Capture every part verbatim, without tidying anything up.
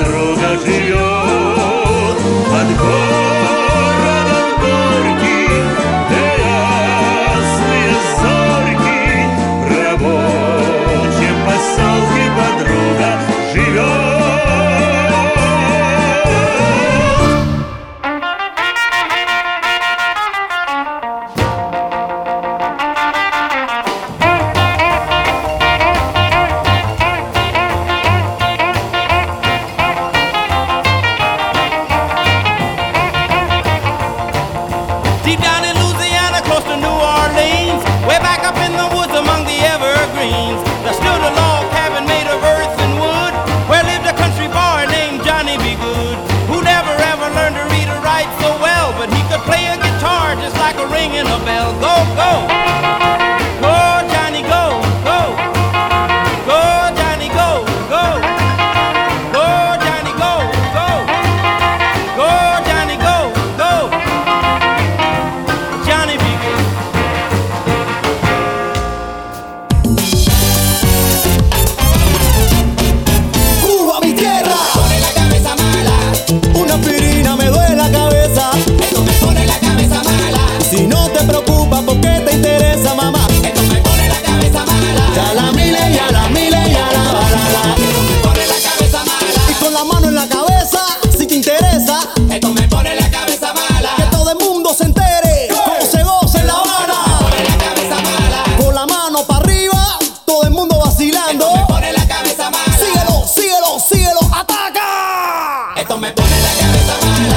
подруга живет под городом горьким, где ясные зорьки. В рабочем поселке подруга живет. Deep down in Louisiana, close to New Orleans, way back up in the woods among the evergreens, there stood a log cabin made of earth and wood, where lived a country boy named Johnny B. Good, who never ever learned to read or write so well, but he could play a guitar just like a ringing a bell. Go, go, go, Johnny, go, go, go, Johnny, go, go, go, Johnny, go, go, go, Johnny, go, go. Johnny B. Good. Cuba, mi tierra, Pone la cabeza mala, una aspirina me duele la cabeza. esto me pone la cabeza mala, Si no te preocupas, ¿por qué te interesa, mamá? esto me pone la cabeza mala, Ya la mile, ya la mile, ya la balala. esto me pone la cabeza mala, Y con la mano en la cabeza, si te interesa, esto me pone la cabeza mala, que todo el mundo se entere cómo se goza en La Habana. pone la cabeza mala, Con la mano para arriba, todo el mundo vacilando. me pone la cabeza mala, Síguelo, síguelo, síguelo, ataca. esto me pone la cabeza mala,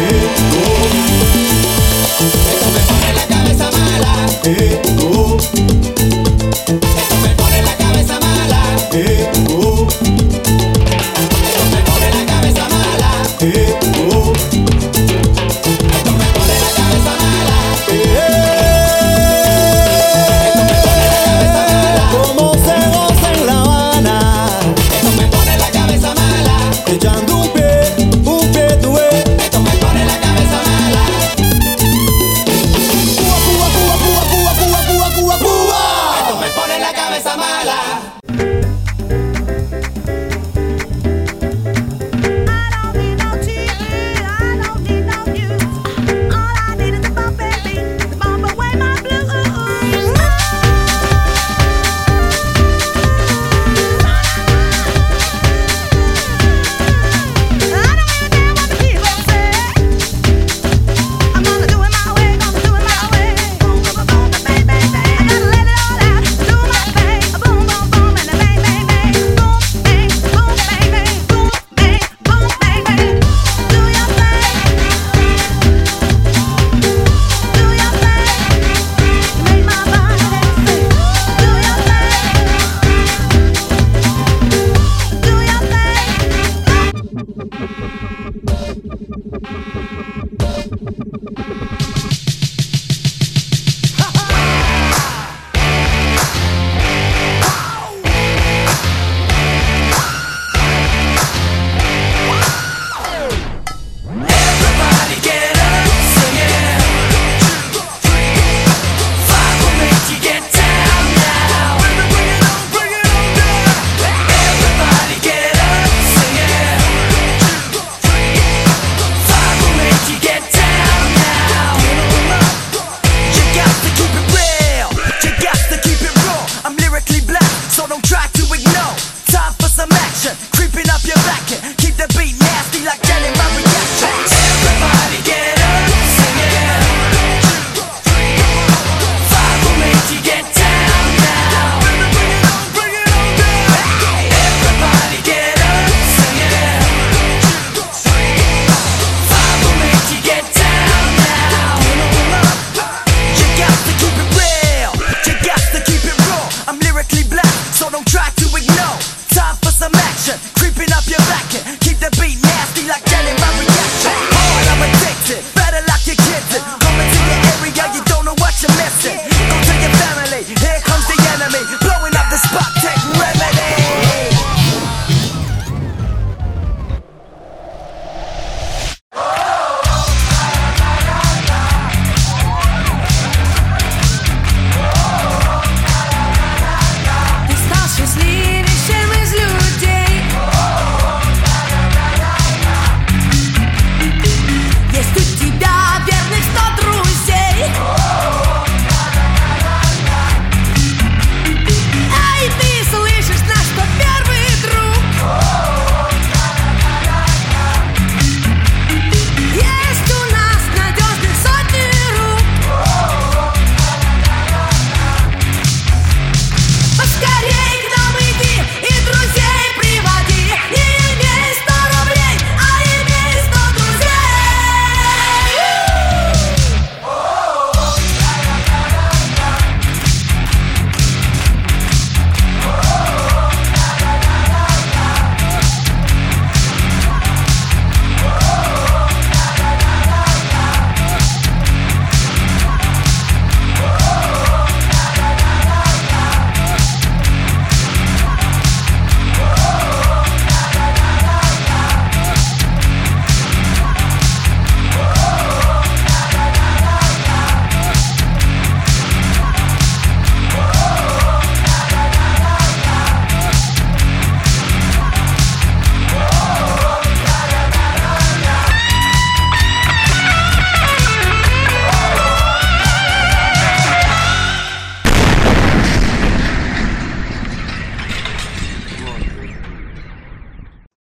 esto me pone la cabeza mala, Eh, oh, esto me pone la cabeza mala, eh, oh, esto me pone la cabeza mala, eh, oh, esto me pone la cabeza mala, eh. Cómo se goza en La Habana, esto me pone la cabeza mala, echando un pie, un pie tú ves. esto me pone la cabeza mala, Cuba, Cuba, Cuba, Cuba, Cuba, Cuba, Cuba, Cuba, Cuba. esto me pone la cabeza mala. I don't need no T V, I don't need no news. All I need is a bumping beat to bump away my blues. I don't give a damn what the people say. I'm gonna do it my way, gonna do it my way. Boom, boom, boom, boom, bang, bang, bang. I gotta let it all out, do my thing. Boom, boom, boom, and a bang, bang, bang. Boom, bang, boom, bang, bang. Boom, bang, boom, bang, bang. Do your thing. Do your thing. Make my body sing. Do your thing. Do your thing.